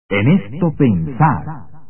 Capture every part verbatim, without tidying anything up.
En esto pensar.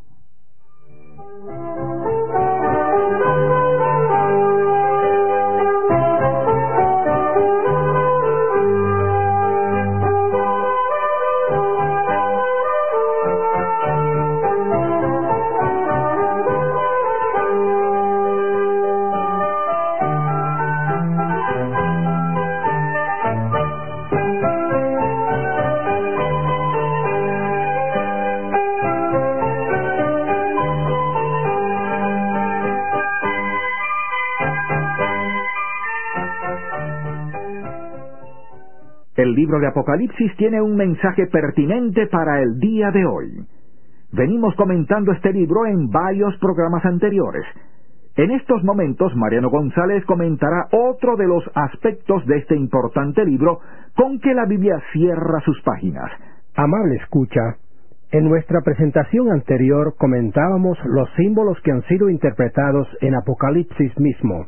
El libro de Apocalipsis tiene un mensaje pertinente para el día de hoy. Venimos comentando este libro en varios programas anteriores. En estos momentos, Mariano González comentará otro de los aspectos de este importante libro con que la Biblia cierra sus páginas. Amable escucha, en nuestra presentación anterior comentábamos los símbolos que han sido interpretados en Apocalipsis mismo.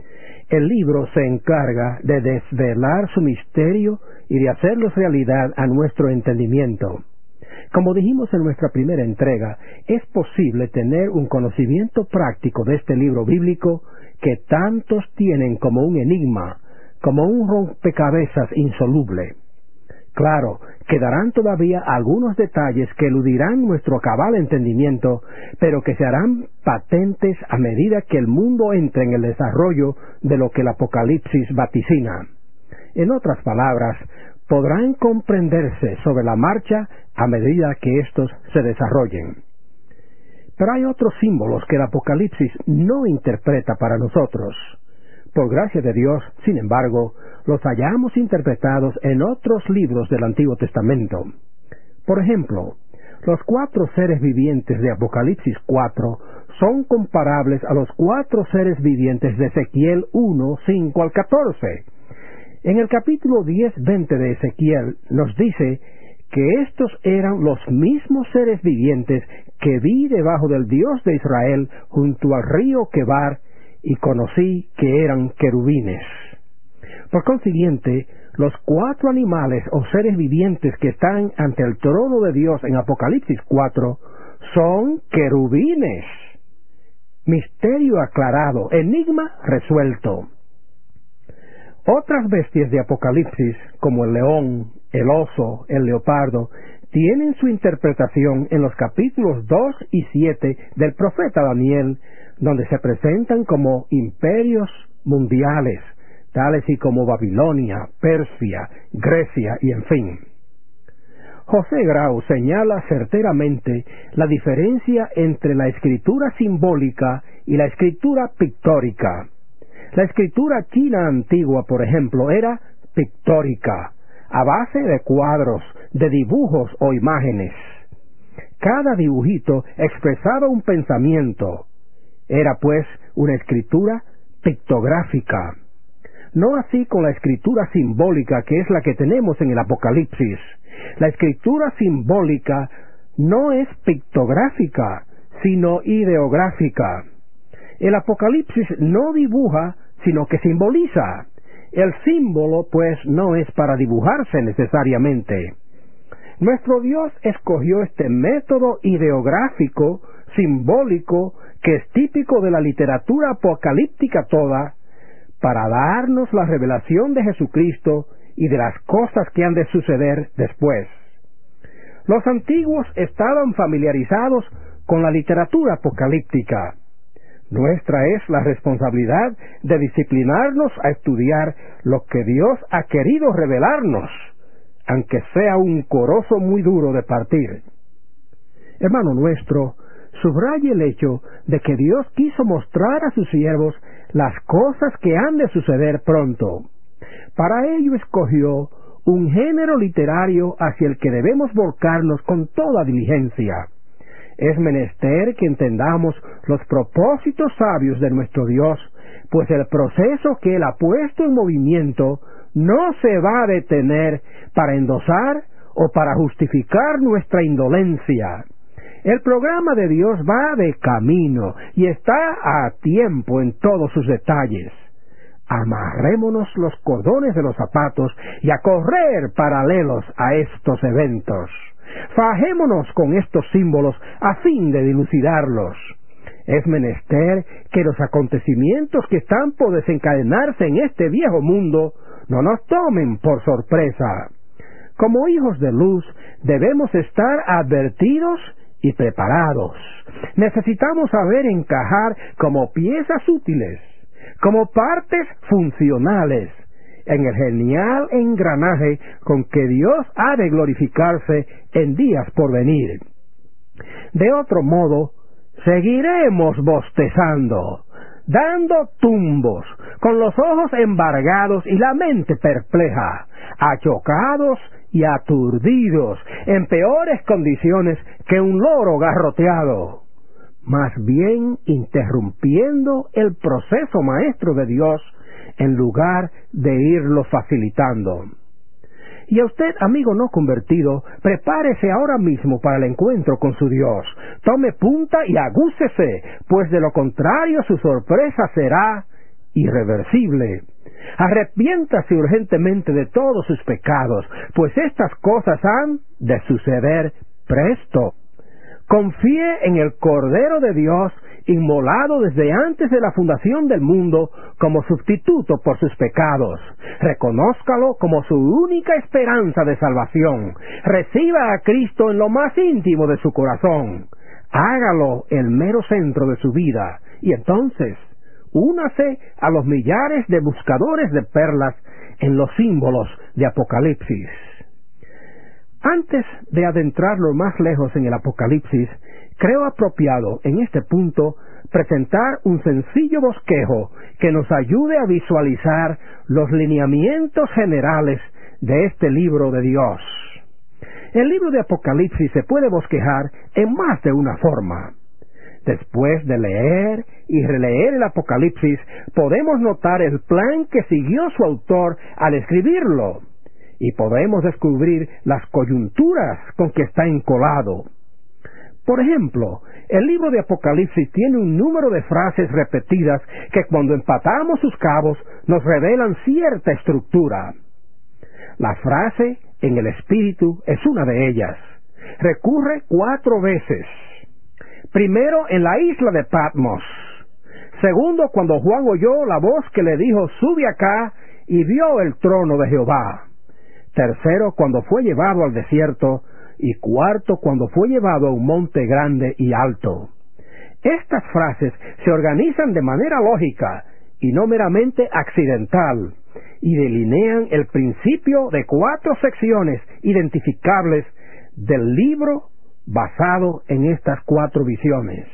El libro se encarga de desvelar su misterio y de hacerlos realidad a nuestro entendimiento. Como dijimos en nuestra primera entrega, es posible tener un conocimiento práctico de este libro bíblico que tantos tienen como un enigma, como un rompecabezas insoluble. Claro, quedarán todavía algunos detalles que eludirán nuestro cabal entendimiento, pero que se harán patentes a medida que el mundo entre en el desarrollo de lo que el Apocalipsis vaticina. En otras palabras, podrán comprenderse sobre la marcha a medida que estos se desarrollen. Pero hay otros símbolos que el Apocalipsis no interpreta para nosotros. Por gracia de Dios, sin embargo, los hallamos interpretados en otros libros del Antiguo Testamento. Por ejemplo, los cuatro seres vivientes de Apocalipsis cuatro son comparables a los cuatro seres vivientes de Ezequiel uno, cinco al catorce. En el capítulo diez, veinte de Ezequiel nos dice que estos eran los mismos seres vivientes que vi debajo del Dios de Israel junto al río Quebar y conocí que eran querubines. Por consiguiente, los cuatro animales o seres vivientes que están ante el trono de Dios en Apocalipsis cuatro son querubines. Misterio aclarado, enigma resuelto. Otras bestias de Apocalipsis, como el león, el oso, el leopardo, tienen su interpretación en los capítulos dos y siete del profeta Daniel, donde se presentan como imperios mundiales, tales y como Babilonia, Persia, Grecia y en fin. José Grau señala certeramente la diferencia entre la escritura simbólica y la escritura pictórica. La escritura china antigua, por ejemplo, era pictórica, a base de cuadros, de dibujos o imágenes. Cada dibujito expresaba un pensamiento. Era, pues, una escritura pictográfica. No así con la escritura simbólica, que es la que tenemos en el Apocalipsis. La escritura simbólica no es pictográfica, sino ideográfica. El Apocalipsis no dibuja, sino que simboliza. El símbolo, pues, no es para dibujarse necesariamente. Nuestro Dios escogió este método ideográfico, simbólico, que es típico de la literatura apocalíptica toda, para darnos la revelación de Jesucristo y de las cosas que han de suceder después. Los antiguos estaban familiarizados con la literatura apocalíptica. Nuestra es la responsabilidad de disciplinarnos a estudiar lo que Dios ha querido revelarnos, aunque sea un corozo muy duro de partir. Hermano nuestro, subraye el hecho de que Dios quiso mostrar a sus siervos las cosas que han de suceder pronto. Para ello escogió un género literario hacia el que debemos volcarnos con toda diligencia. Es menester que entendamos los propósitos sabios de nuestro Dios, pues el proceso que Él ha puesto en movimiento no se va a detener para endosar o para justificar nuestra indolencia. El programa de Dios va de camino y está a tiempo en todos sus detalles. Amarrémonos los cordones de los zapatos y a correr paralelos a estos eventos. Fajémonos con estos símbolos a fin de dilucidarlos. Es menester que los acontecimientos que están por desencadenarse en este viejo mundo no nos tomen por sorpresa. Como hijos de luz, debemos estar advertidos y preparados. Necesitamos saber encajar como piezas útiles, como partes funcionales, en el genial engranaje con que Dios ha de glorificarse en días por venir. De otro modo, seguiremos bostezando, dando tumbos, con los ojos embargados y la mente perpleja, achocados y aturdidos, en peores condiciones que un loro garroteado, más bien interrumpiendo el proceso maestro de Dios en lugar de irlo facilitando. Y a usted, amigo no convertido, prepárese ahora mismo para el encuentro con su Dios. Tome punta y agúcese, pues de lo contrario su sorpresa será irreversible. Arrepiéntase urgentemente de todos sus pecados, pues estas cosas han de suceder presto. Confíe en el Cordero de Dios, inmolado desde antes de la fundación del mundo como sustituto por sus pecados. Reconózcalo como su única esperanza de salvación. Reciba a Cristo en lo más íntimo de su corazón. Hágalo el mero centro de su vida, y entonces únase a los millares de buscadores de perlas en los símbolos de Apocalipsis. Antes de adentrarlo más lejos en el Apocalipsis, creo apropiado en este punto presentar un sencillo bosquejo que nos ayude a visualizar los lineamientos generales de este libro de Dios. El libro de Apocalipsis se puede bosquejar en más de una forma. Después de leer y releer el Apocalipsis, podemos notar el plan que siguió su autor al escribirlo, y podemos descubrir las coyunturas con que está encolado. Por ejemplo, el libro de Apocalipsis tiene un número de frases repetidas que cuando empatamos sus cabos nos revelan cierta estructura. La frase en el espíritu es una de ellas. Recurre cuatro veces. Primero, en la isla de Patmos. Segundo, cuando Juan oyó la voz que le dijo, sube acá, y vio el trono de Jehová. Tercero, cuando fue llevado al desierto. Y cuarto, cuando fue llevado a un monte grande y alto. Estas frases se organizan de manera lógica y no meramente accidental, y delinean el principio de cuatro secciones identificables del libro basado en estas cuatro visiones.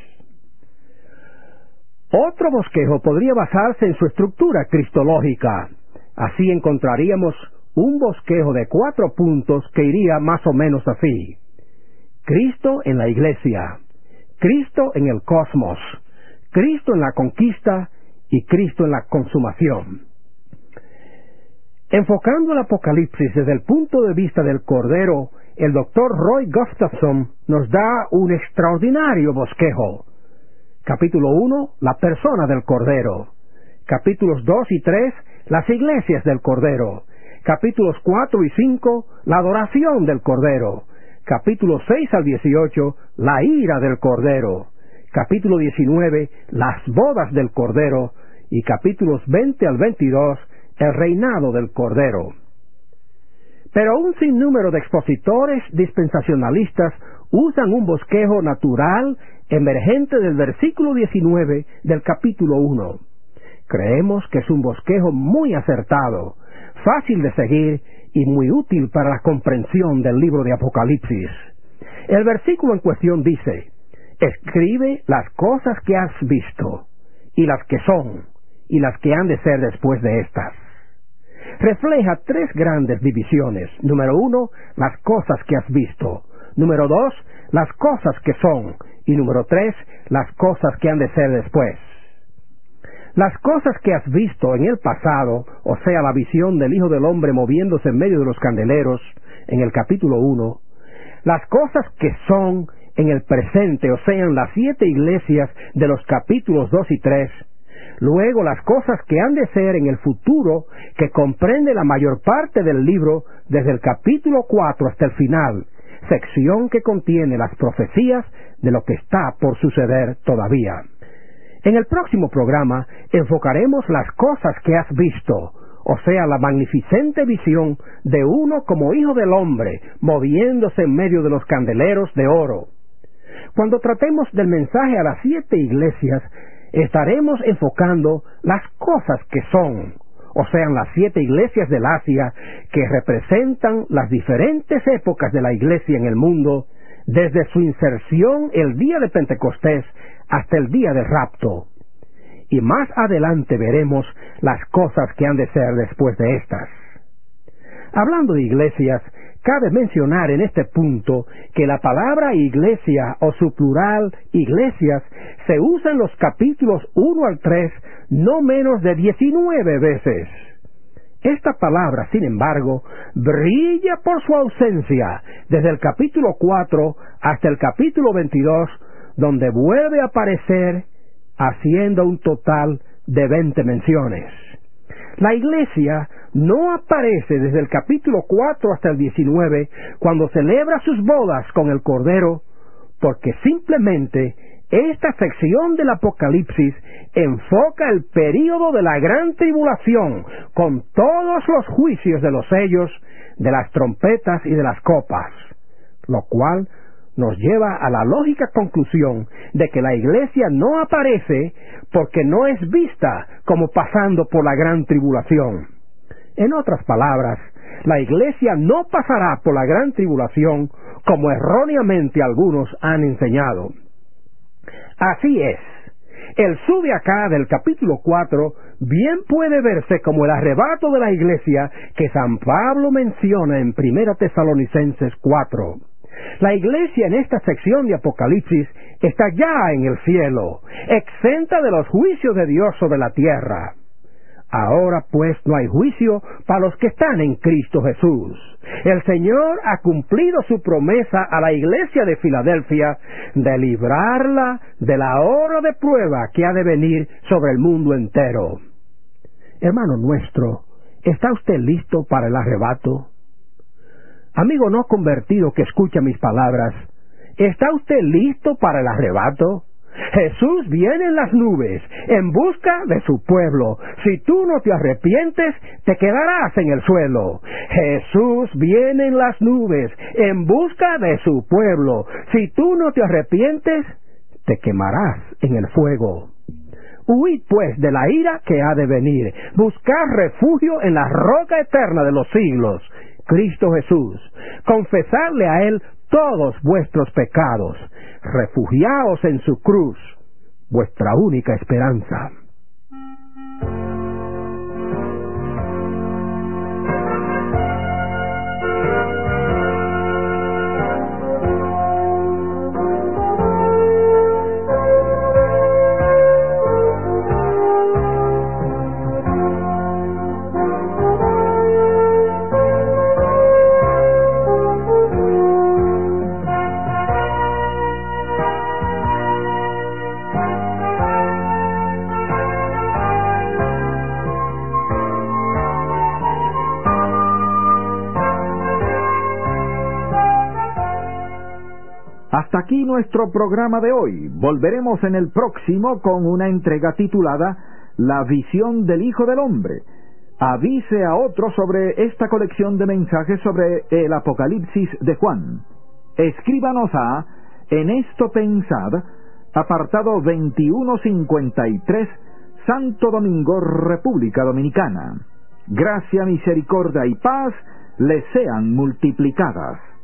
Otro bosquejo podría basarse en su estructura cristológica. Así encontraríamos un bosquejo de cuatro puntos que iría más o menos así: Cristo en la iglesia, Cristo en el cosmos, Cristo en la conquista y Cristo en la consumación. Enfocando el Apocalipsis desde el punto de vista del Cordero, el doctor Roy Gustafson nos da un extraordinario bosquejo. Capítulo uno, la persona del Cordero. Capítulos dos y tres, las iglesias del Cordero. Capítulos cuatro y cinco, la adoración del Cordero. Capítulos seis al dieciocho, la ira del Cordero. Capítulo diecinueve, las bodas del Cordero. Y capítulos veinte al veintidós, el reinado del Cordero. Pero un sinnúmero de expositores dispensacionalistas usan un bosquejo natural emergente del versículo diecinueve del capítulo uno. Creemos que es un bosquejo muy acertado, fácil de seguir y muy útil para la comprensión del libro de Apocalipsis. El versículo en cuestión dice: escribe las cosas que has visto, y las que son, y las que han de ser después de estas. Refleja tres grandes divisiones. Número uno, las cosas que has visto. Número dos, las cosas que son. Y número tres, las cosas que han de ser después. Las cosas que has visto en el pasado, o sea, la visión del Hijo del Hombre moviéndose en medio de los candeleros, en el capítulo uno, las cosas que son en el presente, o sea, en las siete iglesias de los capítulos dos y tres, luego las cosas que han de ser en el futuro, que comprende la mayor parte del libro, desde el capítulo cuatro hasta el final, sección que contiene las profecías de lo que está por suceder todavía. En el próximo programa enfocaremos las cosas que has visto, o sea, la magnificente visión de uno como hijo del hombre, moviéndose en medio de los candeleros de oro. Cuando tratemos del mensaje a las siete iglesias, estaremos enfocando las cosas que son, o sea, las siete iglesias del Asia, que representan las diferentes épocas de la iglesia en el mundo, desde su inserción el día de Pentecostés hasta el día del rapto. Y más adelante veremos las cosas que han de ser después de estas. Hablando de iglesias, cabe mencionar en este punto que la palabra iglesia o su plural iglesias se usa en los capítulos uno al tres no menos de diecinueve veces. Esta palabra, sin embargo, brilla por su ausencia desde el capítulo cuatro hasta el capítulo veintidós, donde vuelve a aparecer haciendo un total de veinte menciones. La iglesia no aparece desde el capítulo cuatro hasta el diecinueve, cuando celebra sus bodas con el Cordero, porque simplemente esta sección del Apocalipsis enfoca el período de la gran tribulación, con todos los juicios de los sellos, de las trompetas y de las copas, lo cual nos lleva a la lógica conclusión de que la iglesia no aparece porque no es vista como pasando por la gran tribulación. En otras palabras, la iglesia no pasará por la gran tribulación como erróneamente algunos han enseñado. Así es, el sube acá del capítulo cuatro bien puede verse como el arrebato de la iglesia que San Pablo menciona en Primera Tesalonicenses cuatro. La iglesia en esta sección de Apocalipsis está ya en el cielo, exenta de los juicios de Dios sobre la tierra. Ahora pues no hay juicio para los que están en Cristo Jesús. El Señor ha cumplido su promesa a la iglesia de Filadelfia de librarla de la hora de prueba que ha de venir sobre el mundo entero. Hermano nuestro, ¿está usted listo para el arrebato? Amigo no convertido que escucha mis palabras, ¿está usted listo para el arrebato? Jesús viene en las nubes, en busca de su pueblo. Si tú no te arrepientes, te quedarás en el suelo. Jesús viene en las nubes, en busca de su pueblo. Si tú no te arrepientes, te quemarás en el fuego. Huid pues de la ira que ha de venir. Buscad refugio en la roca eterna de los siglos, Cristo Jesús. Confesadle a Él todos vuestros pecados. Refugiaos en su cruz, vuestra única esperanza. Hasta aquí nuestro programa de hoy. Volveremos en el próximo con una entrega titulada La visión del Hijo del Hombre. Avise a otros sobre esta colección de mensajes sobre el Apocalipsis de Juan. Escríbanos a En esto pensad, apartado veintiuno cincuenta y tres, Santo Domingo, República Dominicana. Gracia, misericordia y paz les sean multiplicadas.